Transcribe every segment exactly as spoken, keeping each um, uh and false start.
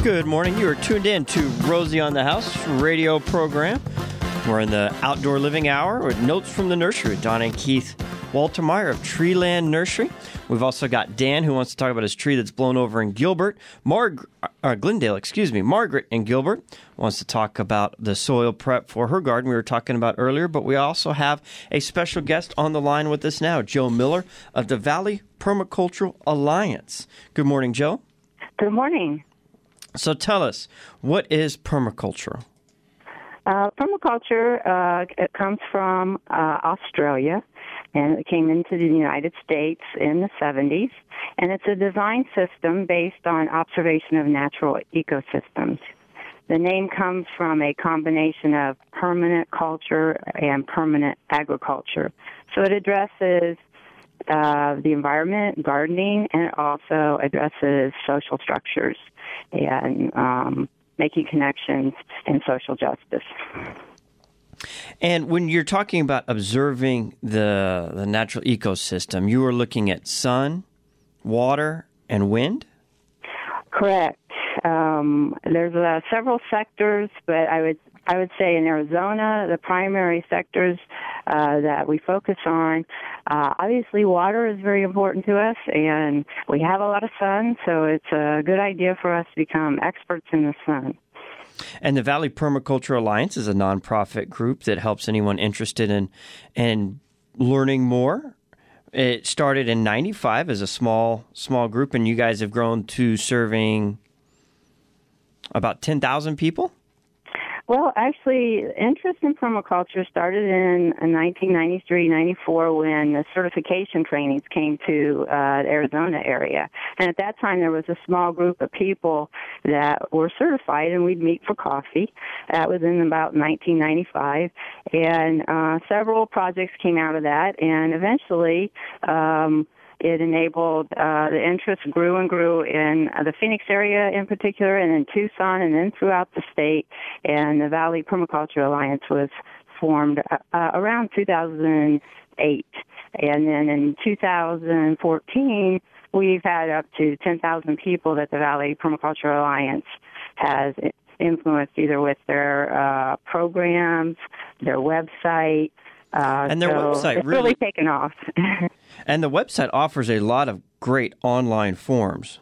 Good morning. You are tuned in to Rosie on the House radio program. We're in the outdoor living hour with Notes from the Nursery with Don and Keith Waltermeyer of Treeland Nursery. We've also got Dan who wants to talk about his tree that's blown over in Gilbert. Marg- uh, Glendale, excuse me. Margaret in Gilbert wants to talk about the soil prep for her garden we were talking about earlier. But we also have a special guest on the line with us now, Joe Miller of the Valley Permacultural Alliance. Good morning, Joe. Good morning. So tell us, what is permaculture? Uh, permaculture uh, it comes from uh, Australia, and it came into the United States in the seventies. And it's a design system based on observation of natural ecosystems. The name comes from a combination of permanent culture and permanent agriculture. So it addresses uh, the environment, gardening, and it also addresses social structures and um, making connections and social justice. And when you're talking about observing the the natural ecosystem, you are looking at sun, water, and wind? Correct. Um, there's uh, several sectors, but I would I would say in Arizona, the primary sectors uh, that we focus on, uh, obviously water is very important to us, and we have a lot of sun, so it's a good idea for us to become experts in the sun. And the Valley Permaculture Alliance is a nonprofit group that helps anyone interested in in learning more. It started in ninety-five as a small small group, and you guys have grown to serving about ten thousand people? Well, actually, interest in permaculture started in nineteen ninety-three ninety-four when the certification trainings came to uh, the Arizona area. And at that time, there was a small group of people that were certified, and we'd meet for coffee. That was in about nineteen ninety-five. And uh, several projects came out of that, and eventually um, it enabled, uh, the interest grew and grew in uh, the Phoenix area in particular, and in Tucson, and then throughout the state. And the Valley Permaculture Alliance was formed uh, uh, around two thousand eight. And then in two thousand fourteen, we've had up to ten thousand people that the Valley Permaculture Alliance has influenced either with their uh, programs, their website. Uh, and their so website it's really, really taken off. And the website offers a lot of great online forums.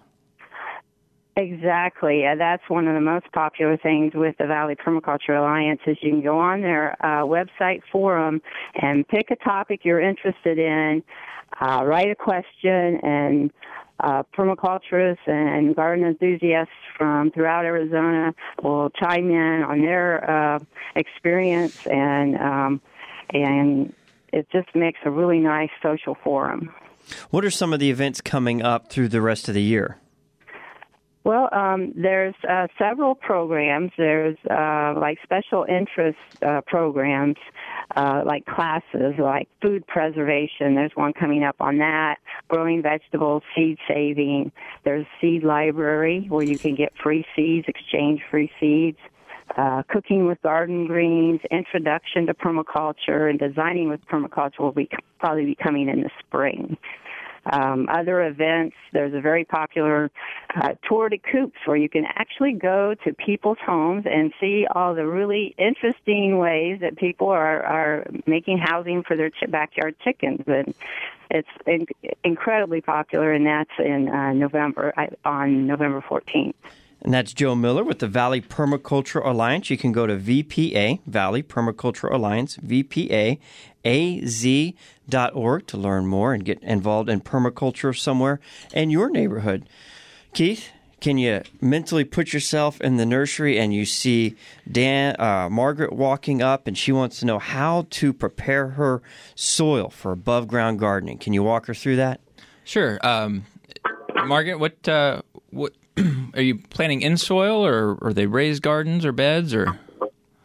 Exactly. Uh, that's one of the most popular things with the Valley Permaculture Alliance is you can go on their uh, website forum and pick a topic you're interested in, uh, write a question, and uh, permaculturists and garden enthusiasts from throughout Arizona will chime in on their uh, experience, and um, and it just makes a really nice social forum. What are some of the events coming up through the rest of the year? Well, um, there's uh, several programs. There's uh, like special interest uh, programs, uh, like classes, like food preservation. There's one coming up on that. Growing vegetables, seed saving. There's seed library where you can get free seeds, exchange free seeds. Uh, cooking with garden greens, introduction to permaculture, and designing with permaculture will be probably be coming in the spring. Um, other events, there's a very popular uh, tour de coops where you can actually go to people's homes and see all the really interesting ways that people are, are making housing for their ch- backyard chickens. And it's in- incredibly popular, and that's in uh, November, on November fourteenth. And that's Joe Miller with the Valley Permaculture Alliance. You can go to V P A, Valley Permaculture Alliance, V P A A Z dot org to learn more and get involved in permaculture somewhere in your neighborhood. Keith, can you mentally put yourself in the nursery and you see Dan, uh, Margaret walking up, and she wants to know how to prepare her soil for above ground gardening? Can you walk her through that? Sure. Um, Margaret, what uh, what are you planting in soil, or are they raised gardens or beds, or? Uh,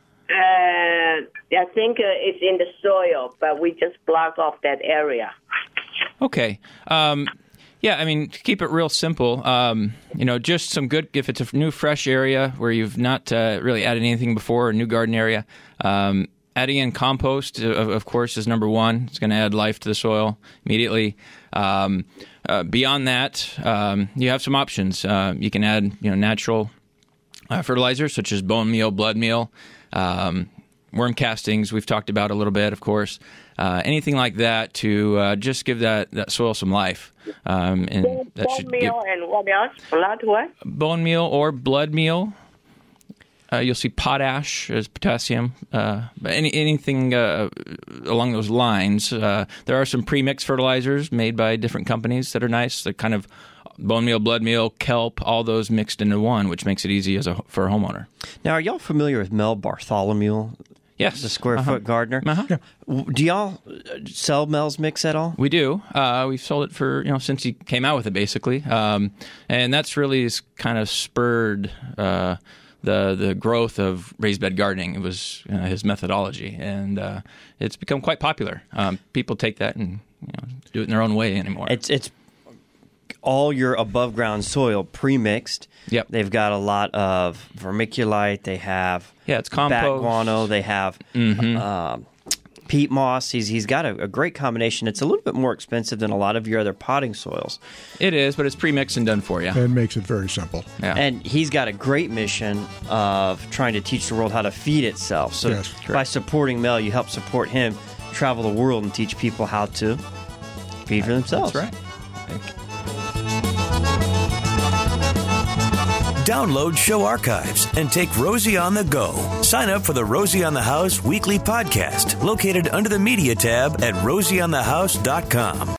I think uh, it's in the soil, but we just block off that area. Okay. Um, yeah, I mean, to keep it real simple, um, you know, just some good, if it's a new, fresh area where you've not uh, really added anything before, a new garden area, um, adding in compost, of, of course, is number one. It's going to add life to the soil immediately. Um, uh, beyond that, um, you have some options. Uh, you can add, you know, natural uh, fertilizers such as bone meal, blood meal, um, worm castings we've talked about a little bit, of course. Uh, anything like that to uh, just give that, that soil some life. Um, and Bone, that bone should meal give and what else? Blood what? bone meal or blood meal. Uh, you'll see potash as potassium. Uh, but any, anything uh, along those lines. Uh, there are some pre-mixed fertilizers made by different companies that are nice. They're kind of bone meal, blood meal, kelp, all those mixed into one, which makes it easy as a for a homeowner. Now, are y'all familiar with Mel Bartholomew? Yes. The square uh-huh. foot gardener. Uh-huh. W- Do y'all sell Mel's mix at all? We do. Uh, we've sold it for, you know, since he came out with it, basically. Um, and that's really kind of spurred uh, the the growth of raised bed gardening. It was uh, his methodology. And uh, it's become quite popular. Um, people take that and you know, do it in their own way anymore. It's it's all your above ground soil pre-mixed. Yep. They've got a lot of vermiculite. They have Yeah, it's bat compost. guano. They have Mhm. um, peat moss. He's he's got a, a great combination. It's a little bit more expensive than a lot of your other potting soils. It is, but it's pre-mixed and done for you. And makes it very simple. Yeah. And he's got a great mission of trying to teach the world how to feed itself. So Yes, by supporting Mel, you help support him travel the world and teach people how to feed for themselves. That's right. Thank you. Download show archives and take Rosie on the go. Sign up for the Rosie on the House weekly podcast located under the media tab at rosie on the house dot com.